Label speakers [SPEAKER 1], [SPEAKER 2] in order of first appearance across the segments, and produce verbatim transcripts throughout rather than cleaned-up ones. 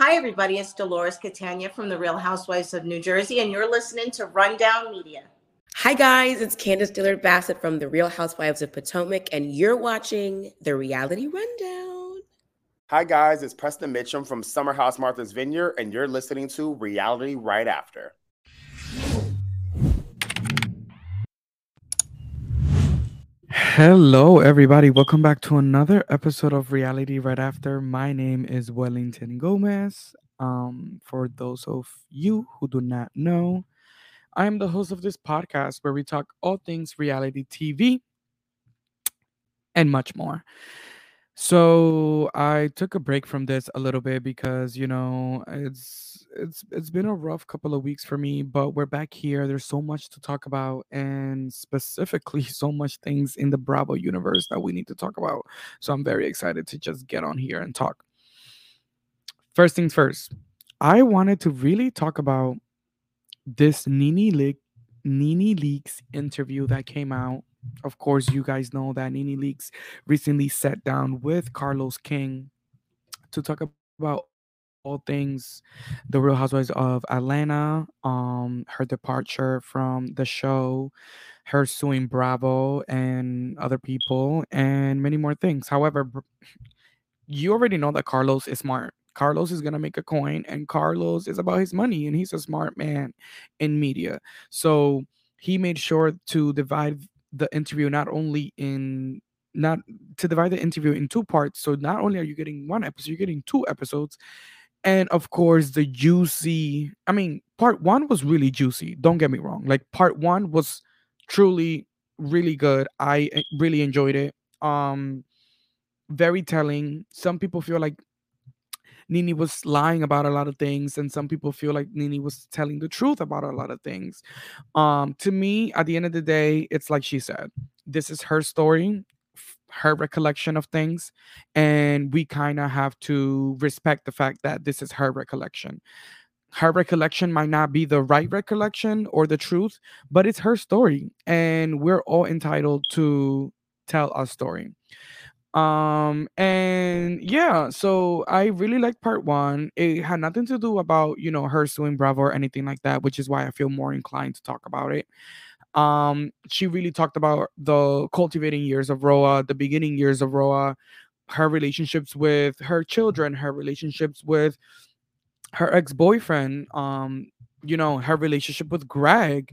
[SPEAKER 1] Hi, everybody. It's Dolores Catania from The Real Housewives of New Jersey, and you're listening to Rundown Media.
[SPEAKER 2] Hi, guys. It's Candace Dillard Bassett from The Real Housewives of Potomac, and you're watching The Reality Rundown.
[SPEAKER 3] Hi, guys. It's Preston Mitchum from Summer House Martha's Vineyard, and you're listening to Reality Right After.
[SPEAKER 4] Hello, everybody. Welcome back to another episode of Reality Right After. My name is Wellington Gomez. Um, for those of you who do not know, I am the host of this podcast where we talk all things reality T V and much more. So I took a break from this a little bit because you know it's it's it's been a rough couple of weeks for me, but we're back here. There's so much to talk about, and specifically so much things in the Bravo universe that we need to talk about. So I'm very excited to just get on here and talk. First things first, I wanted to really talk about this Nene Leak Nene Leaks interview that came out. Of course, you guys know that Nene Leaks recently sat down with Carlos King to talk about all things the Real Housewives of Atlanta, um, her departure from the show, her suing Bravo and other people, and many more things. However, br- you already know that Carlos is smart. Carlos is gonna make a coin, and Carlos is about his money, and he's a smart man in media. So he made sure to divide the interview not only in not to divide the interview in two parts. So not only are you getting one episode, you're getting two episodes. And of course, the juicy. I mean, part one was really juicy. Don't get me wrong. Like part one was truly really good. I eh, really enjoyed it. Um, very telling. Some people feel like Nini was lying about a lot of things, and some people feel like Nini was telling the truth about a lot of things. Um, to me, at the end of the day, it's like she said, this is her story, f- her recollection of things, and we kind of have to respect the fact that this is her recollection. Her recollection might not be the right recollection or the truth, but it's her story, and we're all entitled to tell our story. Um and yeah, so I really liked part one. It had nothing to do about, you know, her suing Bravo or anything like that, which is why I feel more inclined to talk about it. Um she really talked about the cultivating years of Roa, the beginning years of Roa, her relationships with her children, her relationships with her ex-boyfriend, um you know, her relationship with Greg.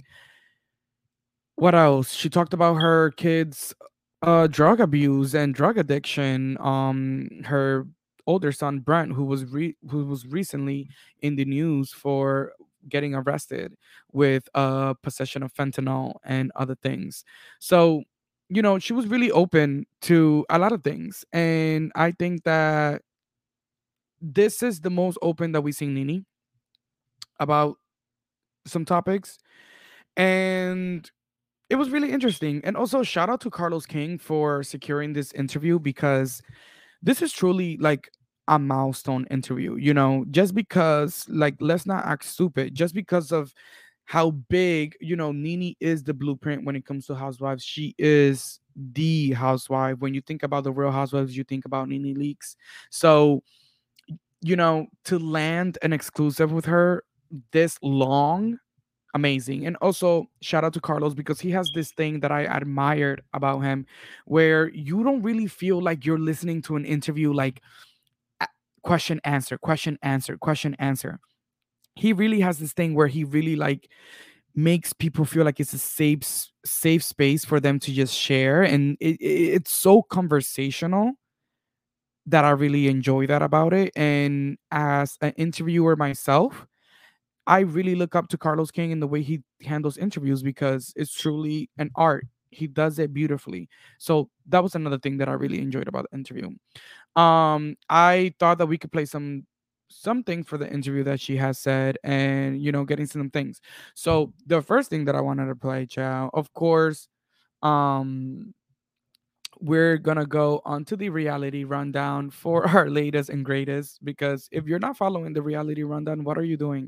[SPEAKER 4] What else? She talked about her kids' uh drug abuse and drug addiction. Um, her older son Brent, who was re- who was recently in the news for getting arrested with uh possession of fentanyl and other things. So, you know, she was really open to a lot of things, and I think that this is the most open that we've seen Nini about some topics. And it was really interesting. And also shout out to Carlos King for securing this interview, because this is truly like a milestone interview, you know, just because, like, let's not act stupid, just because of how big, you know, Nini is the blueprint when it comes to housewives. She is the housewife. When you think about the Real Housewives, you think about Nini Leaks. So, you know, to land an exclusive with her this long, amazing. And also shout out to Carlos, because he has this thing that I admired about him, where you don't really feel like you're listening to an interview, like a- question answer question answer question answer. He really has this thing where he really like makes people feel like it's a safe s- safe space for them to just share, and it, it, it's so conversational that I really enjoy that about it. And as an interviewer myself, I really look up to Carlos King in the way he handles interviews, because it's truly an art. He does it beautifully. So that was another thing that I really enjoyed about the interview. Um, I thought that we could play some something for the interview that she has said, and you know, getting some things. So the first thing that I wanted to play, Chow, of course, um, we're gonna go on to the reality rundown for our latest and greatest. Because if you're not following the reality rundown, what are you doing?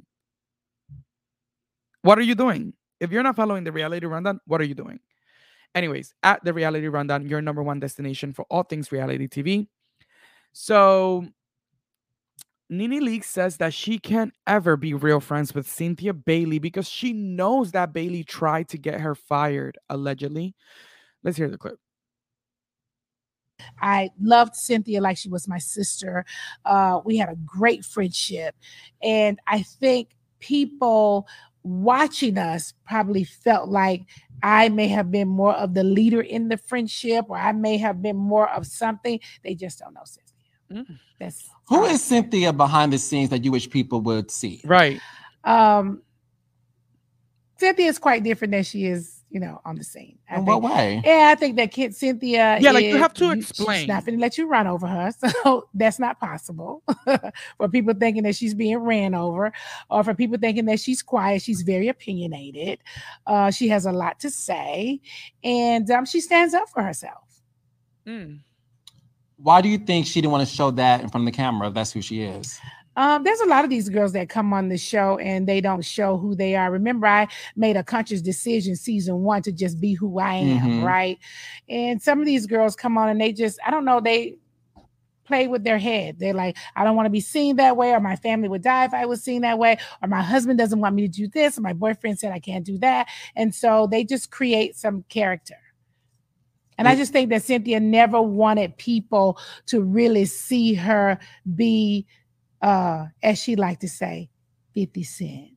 [SPEAKER 4] What are you doing? If you're not following the reality rundown, what are you doing? Anyways, at the reality rundown, your number one destination for all things reality T V. So Nene Leakes says that she can't ever be real friends with Cynthia Bailey because she knows that Bailey tried to get her fired, allegedly. Let's hear the clip.
[SPEAKER 5] I loved Cynthia like she was my sister. Uh, we had a great friendship. And I think people watching us probably felt like I may have been more of the leader in the friendship, or I may have been more of something. They just don't know Cynthia.
[SPEAKER 4] Mm.
[SPEAKER 5] That's
[SPEAKER 6] Who is Cynthia behind the scenes that you wish people would see?
[SPEAKER 4] Right.
[SPEAKER 5] Um, Cynthia is quite different than she is, you know, on the scene. I
[SPEAKER 6] In
[SPEAKER 5] think.
[SPEAKER 6] what way?
[SPEAKER 5] Yeah, I think that kid Cynthia.
[SPEAKER 4] Yeah, like, you
[SPEAKER 5] is-
[SPEAKER 4] have to
[SPEAKER 5] you-
[SPEAKER 4] explain.
[SPEAKER 5] She's not going to let you run over her, so that's not possible. For people thinking that she's being ran over, or for people thinking that she's quiet, she's very opinionated. Uh, she has a lot to say, and um, she stands up for herself.
[SPEAKER 4] Mm.
[SPEAKER 6] Why do you think she didn't want to show that in front of the camera if that's who she is?
[SPEAKER 5] Um, there's a lot of these girls that come on the show and they don't show who they are. Remember, I made a conscious decision season one to just be who I am,
[SPEAKER 6] Mhm.
[SPEAKER 5] right? And some of these girls come on and they just, I don't know, they play with their head. They're like, I don't want to be seen that way, or my family would die if I was seen that way, or my husband doesn't want me to do this, or my boyfriend said I can't do that. And so they just create some character. And I just think that Cynthia never wanted people to really see her be, uh, as she liked to say, fifty cents.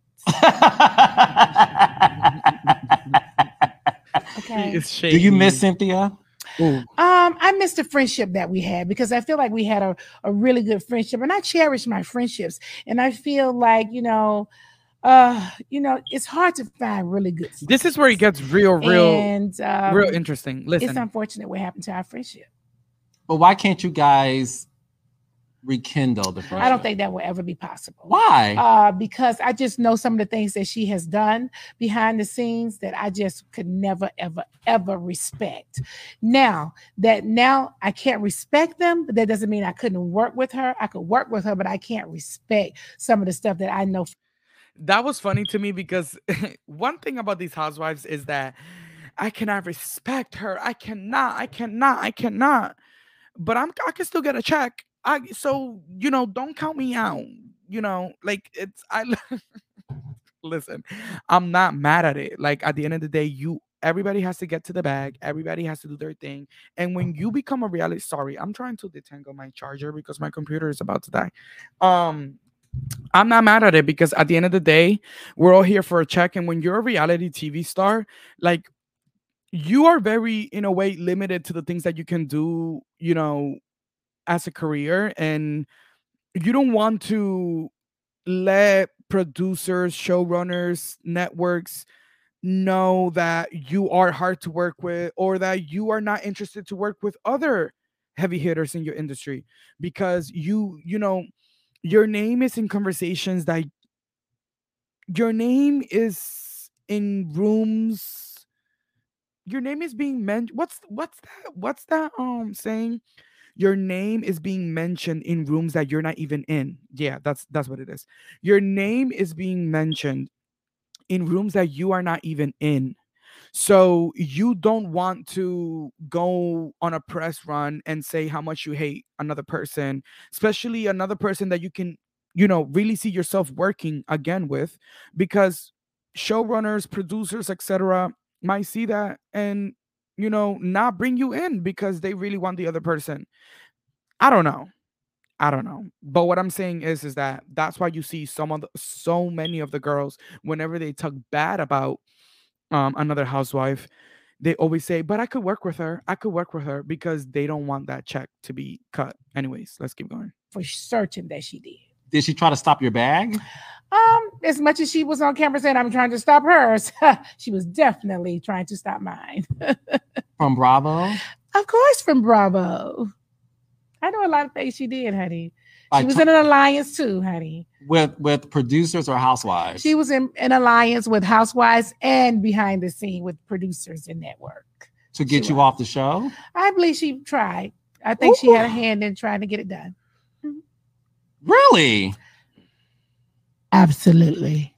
[SPEAKER 5] Okay.
[SPEAKER 4] It's
[SPEAKER 6] Do you
[SPEAKER 4] shady.
[SPEAKER 6] miss Cynthia?
[SPEAKER 4] Ooh.
[SPEAKER 5] Um, I miss the friendship that we had, because I feel like we had a, a really good friendship, and I cherish my friendships. And I feel like, you know, uh, you know, it's hard to find really good friends.
[SPEAKER 4] This is where it gets real, real,
[SPEAKER 5] and um,
[SPEAKER 4] real interesting. Listen,
[SPEAKER 5] it's unfortunate what happened to our friendship.
[SPEAKER 6] But why can't you guys rekindle the friendship?
[SPEAKER 5] I don't think that will ever be possible.
[SPEAKER 6] Why?
[SPEAKER 5] Uh, because I just know some of the things that she has done behind the scenes that I just could never, ever, ever respect. Now that now I can't respect them, but that doesn't mean I couldn't work with her. I could work with her, but I can't respect some of the stuff that I know.
[SPEAKER 4] that was funny to me because one thing about these housewives is that I cannot respect her. I cannot. I cannot. I cannot. But I'm. I can still get a check. I so you know. Don't count me out. You know, like it's. I listen. I'm not mad at it. Like at the end of the day, you. Everybody has to get to the bag. Everybody has to do their thing. And when you become a reality, sorry, I'm trying to detangle my charger because my computer is about to die. Um. I'm not mad at it because at the end of the day, we're all here for a check. And when you're a reality T V star, like you are very, in a way, limited to the things that you can do, you know, as a career. And you don't want to let producers, showrunners, networks know that you are hard to work with, or that you are not interested to work with other heavy hitters in your industry, because you, you know, your name is in conversations, that your name is in rooms, your name is being mentioned. What's what's that? What's that um saying? Your name is being mentioned in rooms that you're not even in. Yeah, that's that's what it is. Your name is being mentioned in rooms that you are not even in. So you don't want to go on a press run and say how much you hate another person, especially another person that you can, you know, really see yourself working again with, because showrunners, producers, et cetera might see that and, you know, not bring you in because they really want the other person. I don't know. I don't know. But what I'm saying is, is that that's why you see some of the, so many of the girls, whenever they talk bad about um another housewife, they always say, but I could work with her. I could work with her, because they don't want that check to be cut. Anyways, let's keep going.
[SPEAKER 5] For certain that she did.
[SPEAKER 6] Did she try to stop your bag?
[SPEAKER 5] Um, as much as she was on camera saying I'm trying to stop hers, she was definitely trying to stop mine.
[SPEAKER 6] From Bravo?
[SPEAKER 5] Of course, from Bravo. I know a lot of things she did, honey. She
[SPEAKER 6] Like,
[SPEAKER 5] was in an alliance too, honey.
[SPEAKER 6] with with producers or housewives?
[SPEAKER 5] She was in an alliance with housewives and behind the scene with producers and network.
[SPEAKER 6] to get
[SPEAKER 5] she
[SPEAKER 6] you
[SPEAKER 5] was.
[SPEAKER 6] off the show?
[SPEAKER 5] I believe she tried. I think she had a hand in trying to get it done.
[SPEAKER 6] Really?
[SPEAKER 5] Absolutely.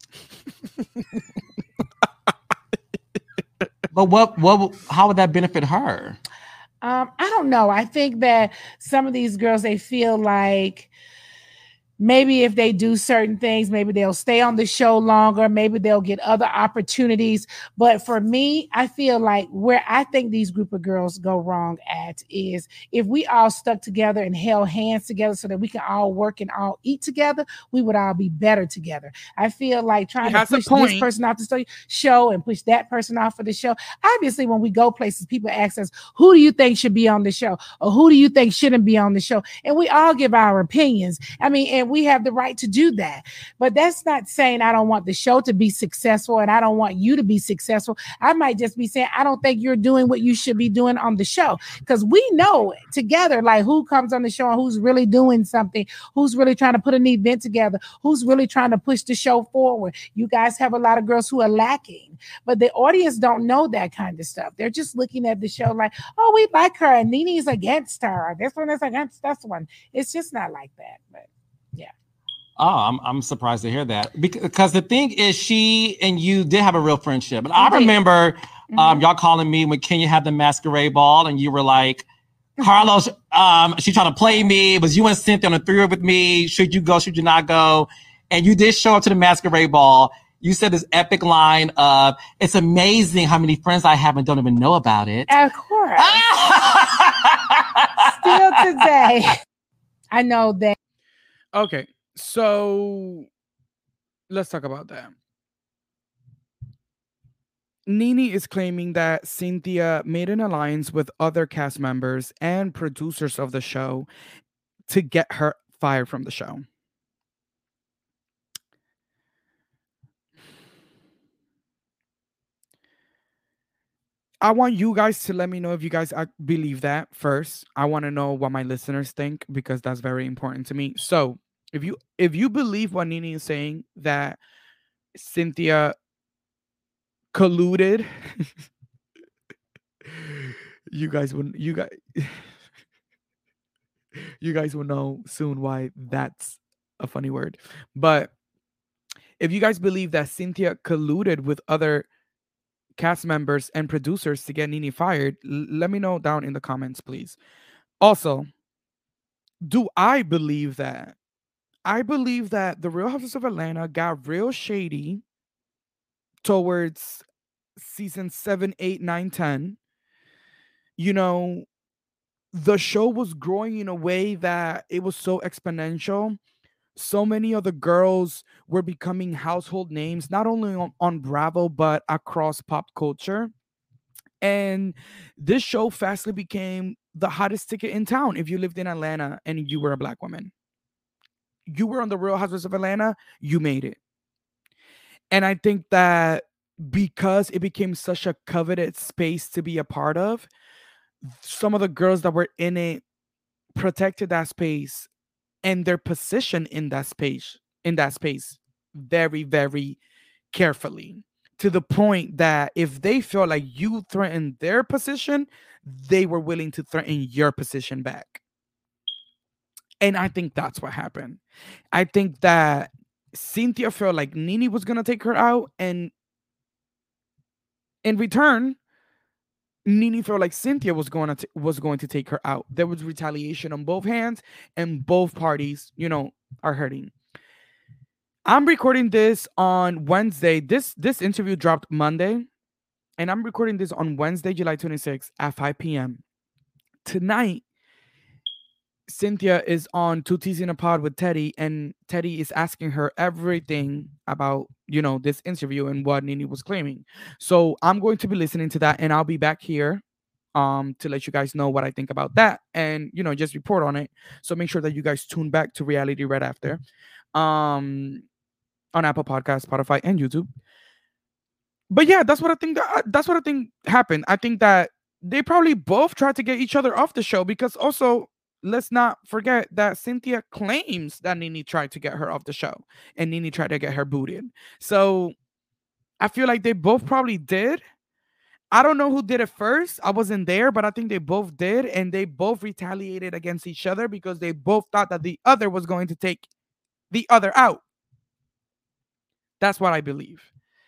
[SPEAKER 6] But what what how would that benefit her?
[SPEAKER 5] Um, I don't know. I think that some of these girls, they feel like maybe if they do certain things, maybe they'll stay on the show longer, maybe they'll get other opportunities. But for me, I feel like where I think these group of girls go wrong at is if we all stuck together and held hands together so that we can all work and all eat together, we would all be better together. I feel like trying
[SPEAKER 4] He
[SPEAKER 5] to
[SPEAKER 4] has a
[SPEAKER 5] push this
[SPEAKER 4] point.
[SPEAKER 5] person off the show and push that person off of the show. Obviously, when we go places, people ask us, who do you think should be on the show? Or who do you think shouldn't be on the show? And we all give our opinions. I mean, and we have the right to do that. But that's not saying I don't want the show to be successful and I don't want you to be successful. I might just be saying, I don't think you're doing what you should be doing on the show. Because we know together, like who comes on the show and who's really doing something, who's really trying to put an event together, who's really trying to push the show forward. You guys have a lot of girls who are lacking, but the audience don't know that kind of stuff. They're just looking at the show like, oh, we like her and Nene's against her. This one is against this one. It's just not like that. But yeah.
[SPEAKER 6] Oh, I'm I'm surprised to hear that because the thing is, she and you did have a real friendship, and I
[SPEAKER 5] did.
[SPEAKER 6] remember
[SPEAKER 5] Mhm.
[SPEAKER 6] um, y'all calling me when Kenya had the masquerade ball, and you were like, "Carlos, um, she trying to play me. It was you and Cynthia on the three with me. Should you go? Should you not go?" And you did show up to the masquerade ball. You said this epic line of, "It's amazing how many friends I have and don't even know about it."
[SPEAKER 5] Of course. Still today, I know that.
[SPEAKER 4] Okay, so let's talk about that. Nene is claiming that Cynthia made an alliance with other cast members and producers of the show to get her fired from the show. I want you guys to let me know if you guys uh, believe that first. I want to know what my listeners think because that's very important to me. So if you if you believe what Nene is saying, that Cynthia colluded, you guys will you guys you guys will know soon why that's a funny word. But if you guys believe that Cynthia colluded with other cast members and producers to get Nene fired, L- let me know down in the comments, please. Also, do I believe that? I believe that the Real Housewives of Atlanta got real shady towards season seven, eight, nine, ten. You know, the show was growing in a way that it was so exponential. So many of the girls were becoming household names, not only on, on Bravo, but across pop culture. And this show fastly became the hottest ticket in town if you lived in Atlanta and you were a Black woman. You were on the Real Housewives of Atlanta, you made it. And I think that because it became such a coveted space to be a part of, some of the girls that were in it protected that space and their position in that space in that space very, very carefully, to the point that if they feel like you threatened their position, they were willing to threaten your position back. And I think that's what happened. I think that Cynthia felt like Nene was gonna take her out, and in return, Nene felt like Cynthia was going to t- was going to take her out. There was retaliation on both hands, and both parties, you know, are hurting. I'm recording this on Wednesday. This this interview dropped Monday, and I'm recording this on Wednesday, July twenty-sixth at five p.m. Tonight, Cynthia is on Two T's in a Pod with Teddy, and Teddy is asking her everything about, you know, this interview and what Nene was claiming. So I'm going to be listening to that, and I'll be back here um to let you guys know what I think about that, and, you know, just report on it. So make sure that you guys tune back to Reality right after um on Apple Podcasts, Spotify, and YouTube. But yeah, that's what I think that, that's what I think happened. I think that they probably both tried to get each other off the show, because also, let's not forget that Cynthia claims that Nene tried to get her off the show and Nene tried to get her booted. So I feel like they both probably did. I don't know who did it first. I wasn't there, but I think they both did. And they both retaliated against each other because they both thought that the other was going to take the other out. That's what I believe.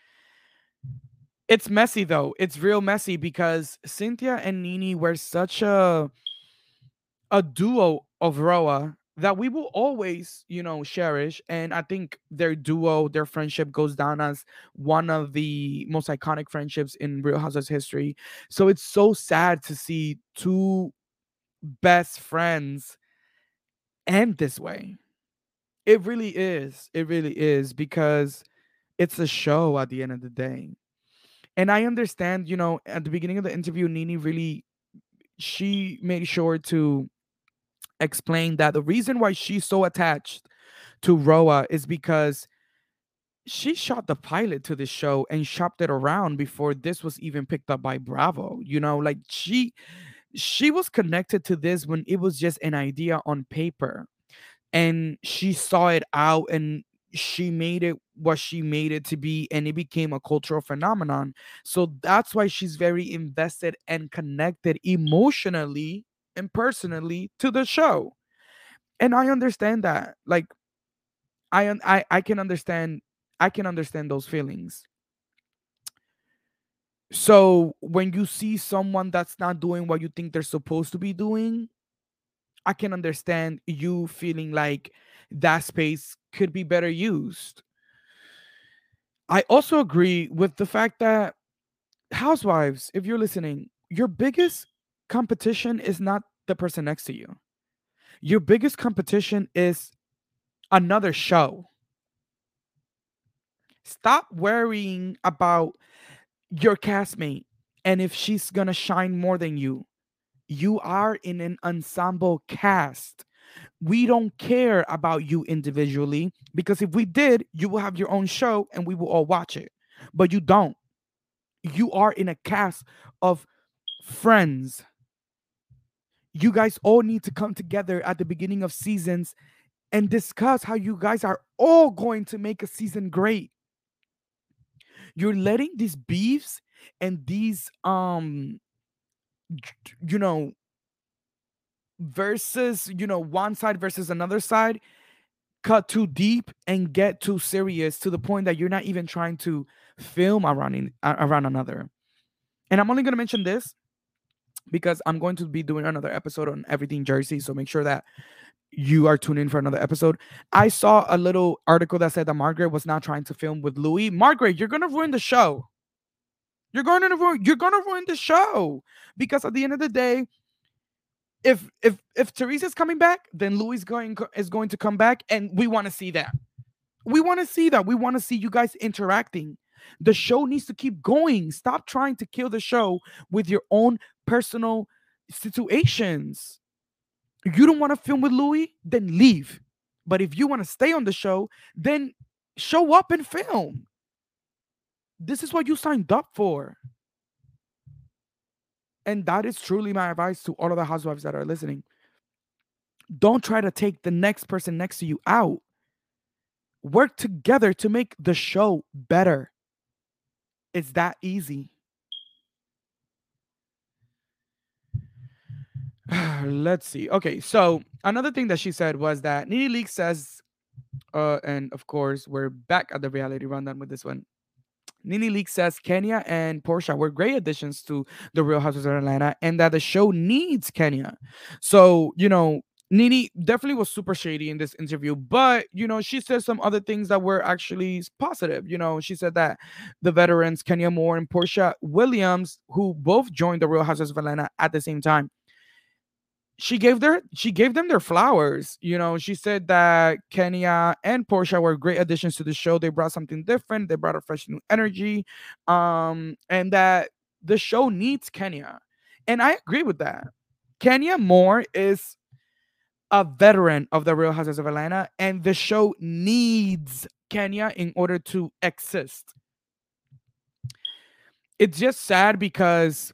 [SPEAKER 4] It's messy, though. It's real messy because Cynthia and Nene were such a a duo of Roa that we will always, you know, cherish. And I think their duo, their friendship goes down as one of the most iconic friendships in Real Housewives history. So it's so sad to see two best friends end this way. It really is. It really is, because it's a show at the end of the day. And I understand, you know, at the beginning of the interview, Nene really, she made sure to explain that the reason why she's so attached to Roa is because she shot the pilot to this show and shopped it around before this was even picked up by Bravo. You know, like she she was connected to this when it was just an idea on paper, and she saw it out and she made it what she made it to be, and it became a cultural phenomenon. So that's why she's very invested and connected emotionally and personally to the show. And I understand that. Like I un- I I can understand I can understand those feelings. So when you see someone that's not doing what you think they're supposed to be doing, I can understand you feeling like that space could be better used. I also agree with the fact that, housewives, if you're listening, your biggest competition is not the person next to you. Your biggest competition is another show. Stop worrying about your castmate and if she's going to shine more than you. You are in an ensemble cast. We don't care about you individually, because if we did, you will have your own show and we will all watch it. But you don't. You are in a cast of friends. You guys all need to come together at the beginning of seasons and discuss how you guys are all going to make a season great. You're letting these beefs and these um you know versus, you know, one side versus another side cut too deep and get too serious to the point that you're not even trying to film around in, around another. And I'm only going to mention this because I'm going to be doing another episode on everything Jersey, so make sure that you are tuned in for another episode. I saw a little article that said that Margaret was not trying to film with Louis. Margaret, you're going to ruin the show. You're going to ruin you're going to ruin the show, because at the end of the day, if if if Teresa's coming back, then Louis going is going to come back, and we want to see that. We want to see that. We want to see you guys interacting. The show needs to keep going. Stop trying to kill the show with your own personal situations. You don't want to film with Louis, then leave. But if you want to stay on the show, then show up and film. This is what you signed up for. And that is truly my advice to all of the housewives that are listening. Don't try to take the next person next to you out. Work together to make the show better. It's that easy. Let's see. Okay, so another thing that she said was that Nene Leakes says, uh, and of course, we're back at the reality rundown with this one. Nene Leakes says Kenya and Portia were great additions to the Real Housewives of Atlanta, and that the show needs Kenya. So, you know, Nene definitely was super shady in this interview, but, you know, she said some other things that were actually positive. You know, she said that the veterans, Kenya Moore and Portia Williams, who both joined the Real Housewives of Atlanta at the same time, she gave their she gave them their flowers. You know, she said that Kenya and Portia were great additions to the show. They brought something different. They brought a fresh new energy, um, and that the show needs Kenya. And I agree with that. Kenya Moore is a veteran of the Real Housewives of Atlanta, and the show needs Kenya in order to exist. It's just sad because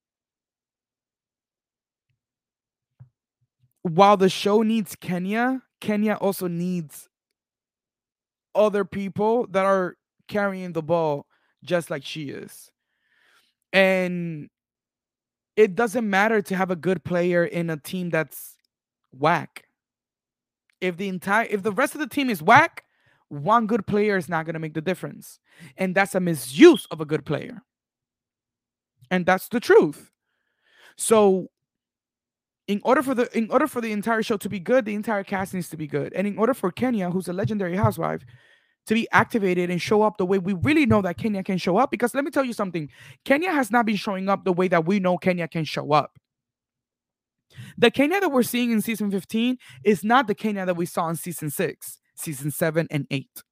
[SPEAKER 4] while the show needs Kenya, Kenya also needs other people that are carrying the ball just like she is. And it doesn't matter to have a good player in a team that's whack. If the entire if the rest of the team is whack, one good player is not going to make the difference. And that's a misuse of a good player. And that's the truth. So in order for the in order for the entire show to be good, the entire cast needs to be good. And in order for Kenya, who's a legendary housewife, to be activated and show up the way we really know that Kenya can show up, because let me tell you something, Kenya has not been showing up the way that we know Kenya can show up. The Kenya that we're seeing in season fifteen is not the Kenya that we saw in season six, season seven, and eight.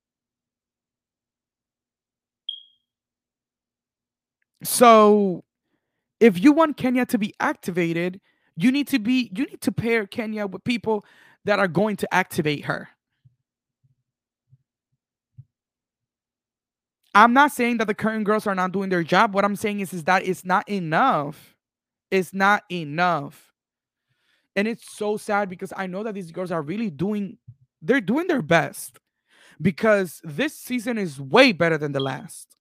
[SPEAKER 4] So if you want Kenya to be activated, you need to be you need to pair Kenya with people that are going to activate her. I'm not saying that the current girls are not doing their job. What I'm saying is, is that it's not enough. It's not enough. And it's so sad because I know that these girls are really doing, they're doing their best, because this season is way better than the last.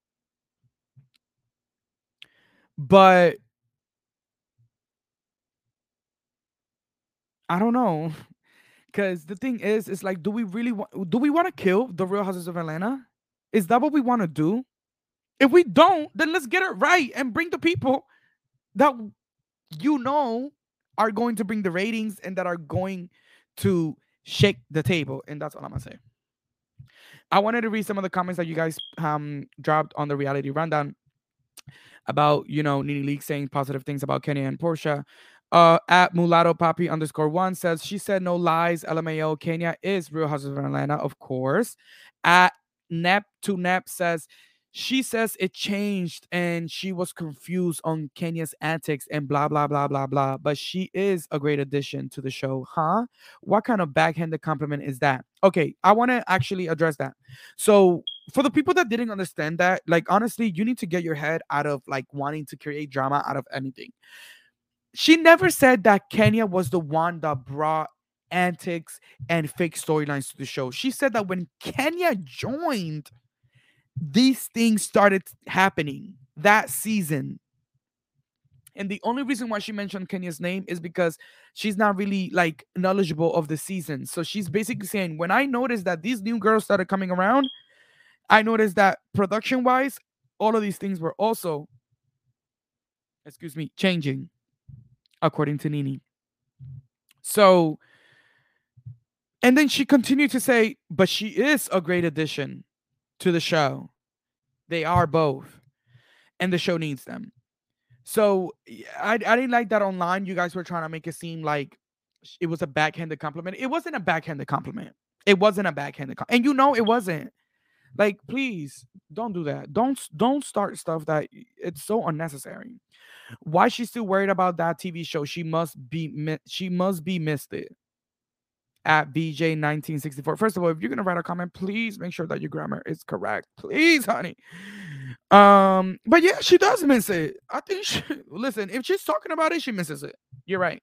[SPEAKER 4] But I don't know. Because the thing is, it's like, do we really want, do we want to kill the Real Houses of Atlanta? Is that what we want to do? If we don't, then let's get it right and bring the people that you know are going to bring the ratings and that are going to shake the table. And that's all I'm going to say. I wanted to read some of the comments that you guys um dropped on the reality rundown about, you know, Nene Leakes saying positive things about Kenya and Portia. Uh, at Mulatto Papi underscore one says, she said no lies, L M A O, Kenya is Real Houses of Atlanta, of course. At Nep to Nep says, she says it changed and she was confused on Kenya's antics and blah, blah, blah, blah, blah. But she is a great addition to the show. Huh? What kind of backhanded compliment is that? Okay, I want to actually address that. So for the people that didn't understand that, like, honestly, you need to get your head out of like wanting to create drama out of anything. She never said that Kenya was the one that brought antics and fake storylines to the show. She said that when Kenya joined, these things started happening that season. And the only reason why she mentioned Kenya's name is because she's not really like knowledgeable of the season. So she's basically saying, when I noticed that these new girls started coming around, I noticed that production wise, all of these things were also, excuse me, changing, according to Nene. So, and then she continued to say, but she is a great addition to the show. They are both. And the show needs them. So I, I didn't like that online. You guys were trying to make it seem like it was a backhanded compliment. It wasn't a backhanded compliment. It wasn't a backhanded compliment. And you know it wasn't. Like, please, don't do that. Don't, don't start stuff that it's so unnecessary. Why she's still worried about that T V show? She must be she must be missed it. At B J nineteen sixty-four. First of all, if you're gonna write a comment, please make sure that your grammar is correct. Please, honey. Um, but yeah, she does miss it. I think she, listen, if she's talking about it, she misses it. You're right.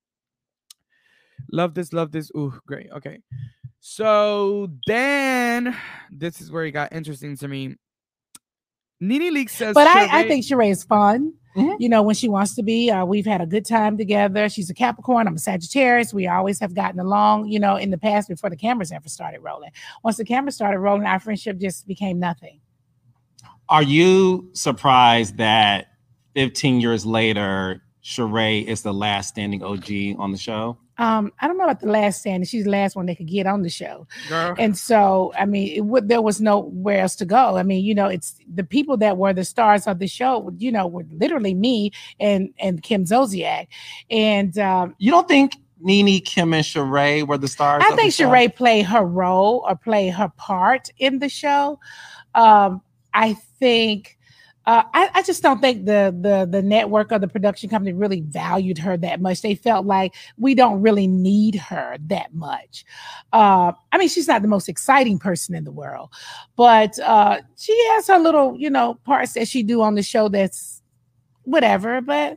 [SPEAKER 4] Love this, love this. Ooh, great. Okay. So then this is where it got interesting to me. Nene Leakes says,
[SPEAKER 5] but I, I think Sheree is fun.
[SPEAKER 6] Mhm.
[SPEAKER 5] You know, when she wants to be. Uh, we've had a good time together. She's a Capricorn. I'm a Sagittarius. We always have gotten along, you know, in the past before the cameras ever started rolling. Once the cameras started rolling, our friendship just became nothing.
[SPEAKER 6] Are you surprised that fifteen years later, Sheree is the last standing O G on the show?
[SPEAKER 5] Um, I don't know about the last standing. She's the last one that could get on the show.
[SPEAKER 4] girl.
[SPEAKER 5] And so, I mean, it would, there was nowhere else to go. I mean, you know, it's the people that were the stars of the show, you know, were literally me and, and Kim Zolciak. And um,
[SPEAKER 6] You don't think Nene, Kim, and Sheree were the stars?
[SPEAKER 5] I
[SPEAKER 6] of
[SPEAKER 5] think
[SPEAKER 6] the show?
[SPEAKER 5] Sheree played her role or played her part in the show. Um, I think uh, I, I just don't think the the the network or the production company really valued her that much. They felt like we don't really need her that much. Uh, I mean, she's not the most exciting person in the world, but uh, she has her little, you know, parts that she do on the show that's whatever. But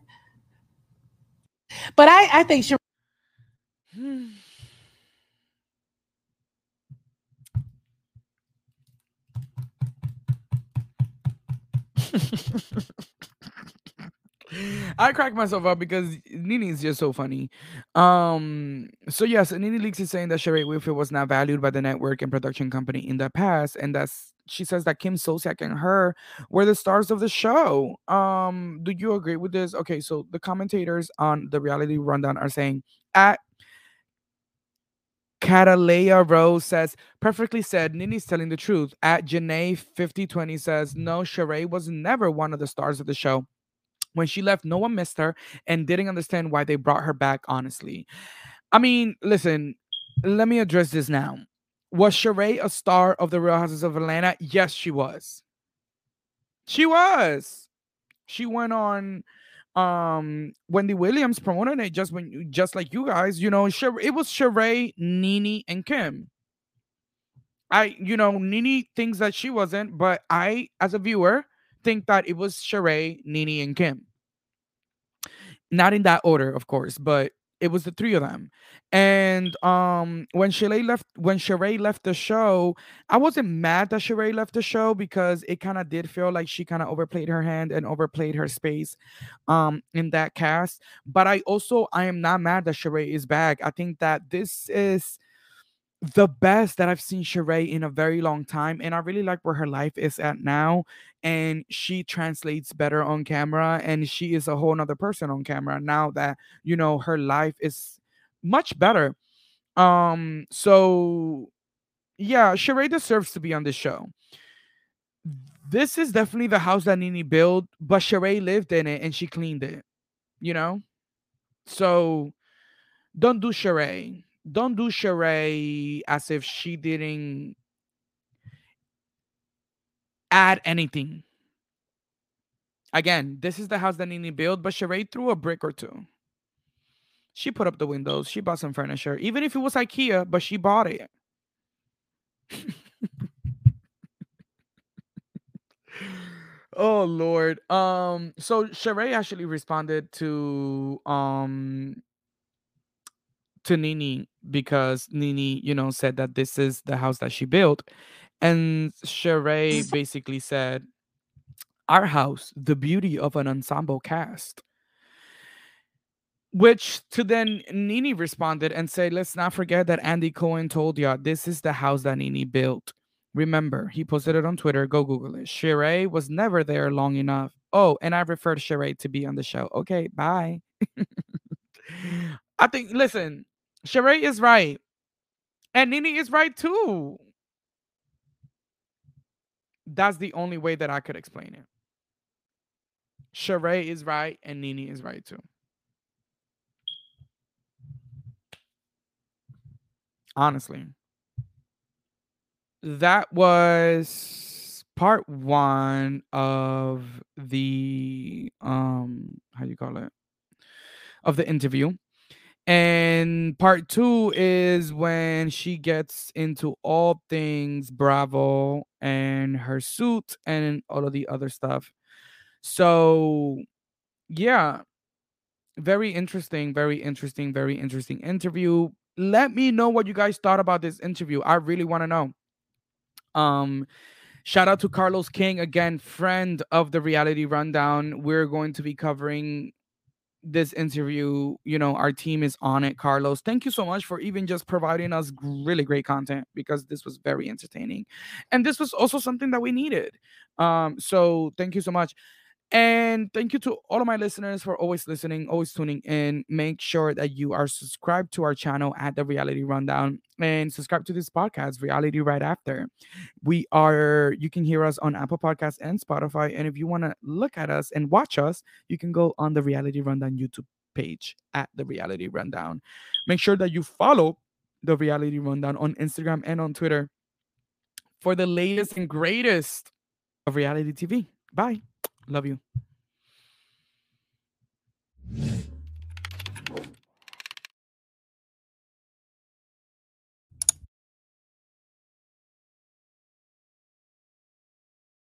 [SPEAKER 5] but I I think Sheree.
[SPEAKER 4] I crack myself up because Nene is just so funny. Um, so yes, Nene Leakes is saying that Sheree Whitfield was not valued by the network and production company in the past, and that's she says that Kim Sosiak and her were the stars of the show. Um, do you agree with this? Okay, so the commentators on the Reality Rundown are saying at Catalea Rose says, perfectly said, Nini's telling the truth. At Janae fifty twenty says, no, Sheree was never one of the stars of the show. When she left, no one missed her and didn't understand why they brought her back, honestly. I mean, listen, let me address this now. Was Sheree a star of the Real Houses of Atlanta? Yes, she was. She was. She went on um Wendy Williams promoted it just when just like you guys, you know, Sher- it was Sheree, Nene, and Kim. I, you know, Nene thinks that she wasn't, but I, as a viewer, think that it was Sheree, Nene, and Kim. Not in that order, of course, but it was the three of them. And um, when Sheree left, when Sheree left the show, I wasn't mad that Sheree left the show because it kind of did feel like she kind of overplayed her hand and overplayed her space um, in that cast. But I also, I am not mad that Sheree is back. I think that this is the best that I've seen Sheree in a very long time, and I really like where her life is at now. And she translates better on camera, and she is a whole nother person on camera now that, you know, her life is much better. Um, so yeah, Sheree deserves to be on this show. This is definitely the house that Nene built, but Sheree lived in it and she cleaned it, you know? So don't do Sheree. Don't do Sheree as if she didn't add anything. Again, this is the house that Nene built, but Sheree threw a brick or two. She put up the windows. She bought some furniture. Even if it was IKEA, but she bought it. Oh, Lord. Um, so Sheree actually responded to um to Nene because Nene, you know, said that this is the house that she built. And Sheree basically said, our house, the beauty of an ensemble cast. Which to then Nene responded and said, let's not forget that Andy Cohen told ya this is the house that Nene built. Remember, he posted it on Twitter. Go Google it. Sheree was never there long enough. Oh, and I referred Sheree to be on the show. Okay, bye. I think, listen, Sheree is right. And Nene is right too. That's the only way that I could explain it. Sheree is right and Nene is right too. Honestly. That was part one of the um how do you call it? Of the interview. And part two is when she gets into all things Bravo and her suit and all of the other stuff. So, yeah, very interesting, very interesting, very interesting interview. Let me know what you guys thought about this interview. I really want to know. Um, shout out to Carlos King, again, friend of the Reality Rundown. We're going to be covering this interview. You know, our team is on it. Carlos, thank you so much for even just providing us really great content, because this was very entertaining and this was also something that we needed. Um so thank you so much. And thank you to all of my listeners for always listening, always tuning in. Make sure that you are subscribed to our channel at The Reality Rundown and subscribe to this podcast, Reality Right After. We are, you can hear us on Apple Podcasts and Spotify. And if you want to look at us and watch us, you can go on the Reality Rundown YouTube page at The Reality Rundown. Make sure that you follow The Reality Rundown on Instagram and on Twitter for the latest and greatest of reality T V. Bye. Love you.